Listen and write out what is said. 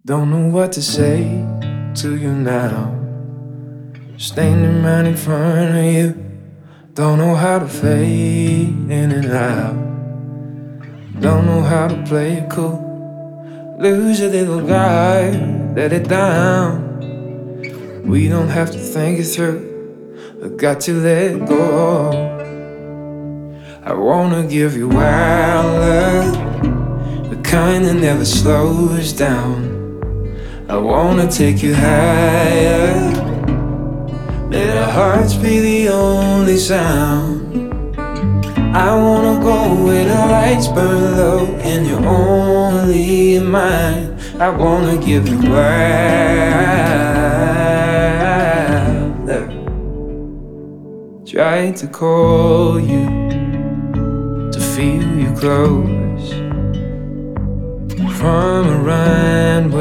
Don't know what to say to you now. Standing right in front of you. Don't know how to fade in and out. Don't know how to play it cool. Lose a little guy, let it down. We don't have to think it through. I got to let go. I wanna give you wild love, the kind that never slows down. I wanna take you higher, let our hearts be the only sound. I wanna go where the lights burn low and you're only mine. I wanna give you wild love. Tried to call you, to feel you close from a runway.